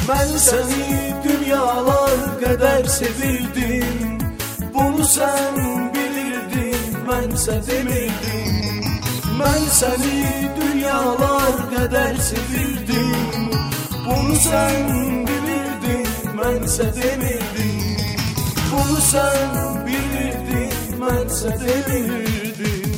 Ben seni dünyalar kadar sevirdim. Bunu sen bilirdin, bense demirdim. Ben seni dünyalar kadar sevirdim. Bunu sen bilirdin, bense demirdim. Bunu sen bilirdin, bense demirdim.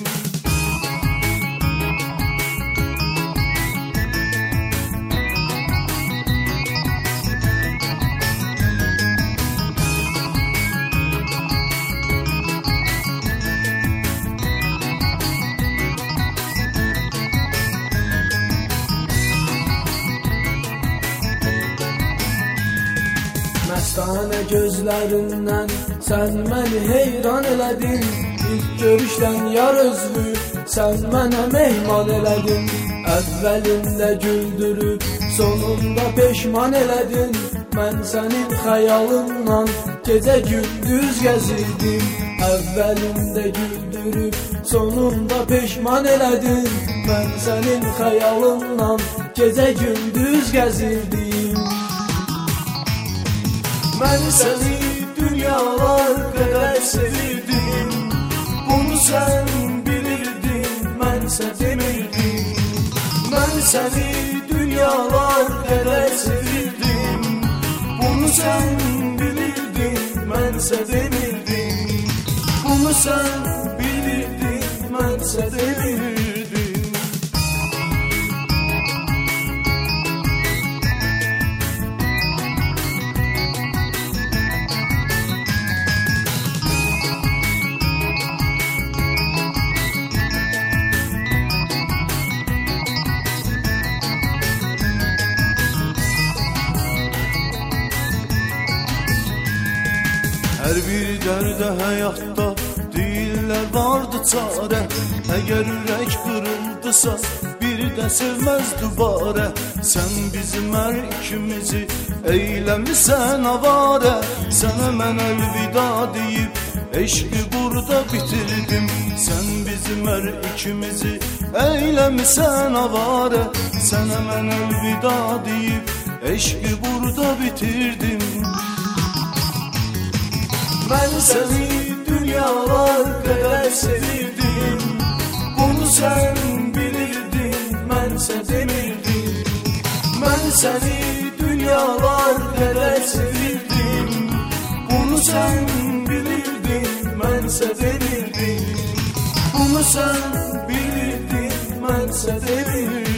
Məstane gözlərindən sən məni heyran elədin. İlk görüşdən yar özlü sən mənə mehman elədin. Əvvəlində güldürüb sonunda peşman elədin. Mən sənin xəyalınla gecə gündüz gəzirdim. Əvvəlində güldürüb sonunda peşman elədin. Mən sənin xəyalınla gecə gündüz gəzirdim. Ben seni dünyalar kadar sevirdim. Bunu sen bilirdin, bense demirdim. Ben seni dünyalar kadar sevirdim. Bunu sen bilirdin, bense demirdim. Bunu sen bilirdin, bense demirdim. Hər bir dərdə həyatda deyirlər vardı çarə. Əgər ürək qırıldısa bir də sevməz dübarə. Sən bizim hər ikimizi eyləmisən avarə. Sənə mən əlvida deyib eşqi burada bitirdim. Sən bizim hər ikimizi eyləmisən avarə. Sənə mən əlvida deyib eşqi burada bitirdim. Ben seni dünyalar kadar sevirdim. Bunu sen bilirdin, bense demirdim. Ben seni dünyalar kadar sevirdim. Bunu sen bilirdin, bense demirdim. Bunu sen bilirdin, bense demirdim.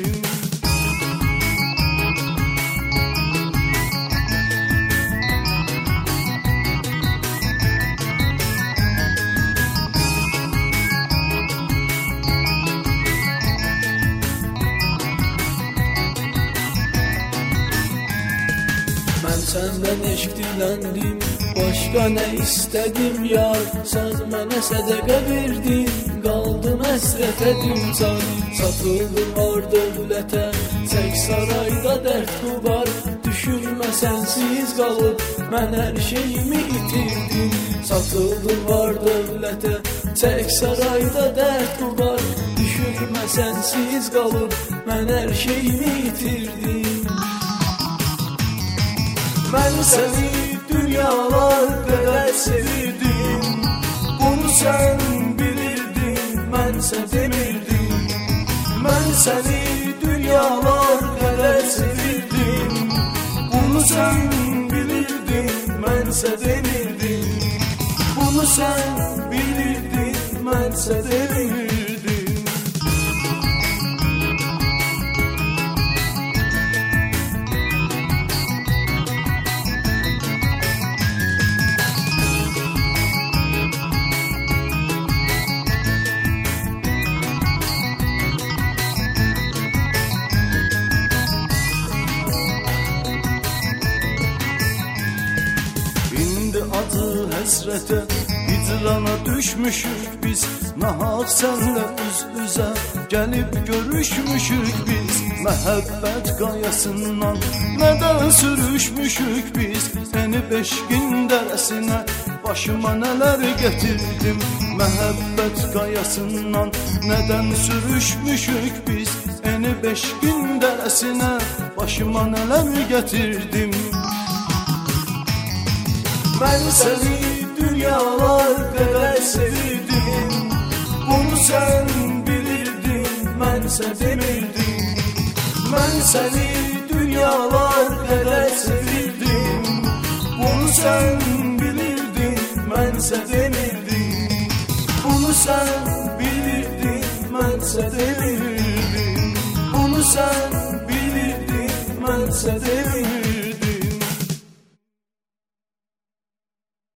Ben senden eşq diləndim, başqa nə istədim yar. Sən mənə sədəqə verdin, qaldım həsrətə düçar. Satıldım var dövlətə, çək sarayda dərd var. Düşünmə sənsiz qalıb, mən hər şeyimi itirdim. Satıldım var dövlətə, çək sarayda dərd var. Düşünmə sənsiz qalıb, mən hər şeyimi itirdim. Ben seni dünyalar kadar sevirdim. Bunu sen bilirdin, bense demirdim. Ben seni dünyalar kadar sevirdim. Bunu sen bilirdin, bense demirdim. Bunu sen bilirdin, bense demirdim. Acı həsrətə, hicrana düşmüşük biz. Nahaq sənlə üz-üzə gəlib görüşmüşük biz. Məhəbbət qayasından nədən sürüşmüşük biz. Səni eşqin dərəsinə başıma neler getirdim. Məhəbbət qayasından neden sürüşmüşük biz? Eni 5 gün dərəsinə başıma neler getirdim. Ben seni dünyalar kadar sevdim. Bunu sen bilirdin, bense demirdim. Ben seni dünyalar kadar sevdim. Bunu sen bilirdin, bense demirdim. Bunu sen bilirdin, bense demirdim. Bunu sen bilirdin, bense demirdim.